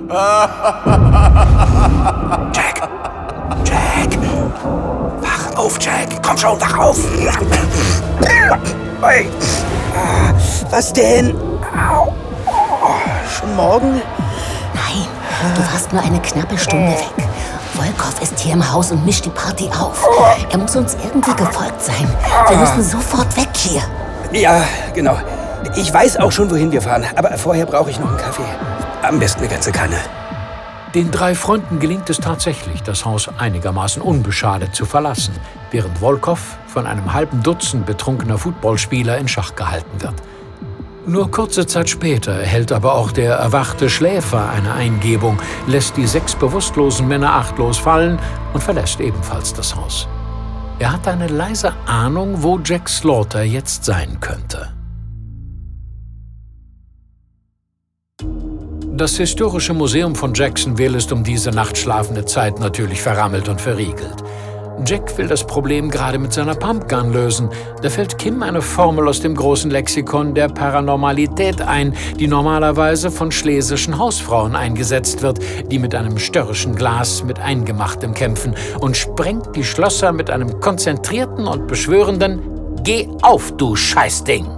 Jack! Jack! Wach auf, Jack! Komm schon, wach auf! Hey. Was denn? Au. Schon morgen? Nein, du warst nur eine knappe Stunde weg. Volkov ist hier im Haus und mischt die Party auf. Er muss uns irgendwie gefolgt sein. Wir müssen sofort weg hier. Ja, genau. Ich weiß auch schon, wohin wir fahren. Aber vorher brauche ich noch einen Kaffee. Am besten eine ganze Kanne. Den 3 Freunden gelingt es tatsächlich, das Haus einigermaßen unbeschadet zu verlassen, während Volkov von einem halben Dutzend betrunkener Footballspieler in Schach gehalten wird. Nur kurze Zeit später erhält aber auch der erwachte Schläfer eine Eingebung, lässt die 6 bewusstlosen Männer achtlos fallen und verlässt ebenfalls das Haus. Er hat eine leise Ahnung, wo Jack Slaughter jetzt sein könnte. Das Historische Museum von Jacksonville ist um diese nachtschlafende Zeit natürlich verrammelt und verriegelt. Jack will das Problem gerade mit seiner Pumpgun lösen. Da fällt Kim eine Formel aus dem großen Lexikon der Paranormalität ein, die normalerweise von schlesischen Hausfrauen eingesetzt wird, die mit einem störrischen Glas mit Eingemachtem kämpfen, und sprengt die Schlösser mit einem konzentrierten und beschwörenden „Geh auf, du Scheißding!"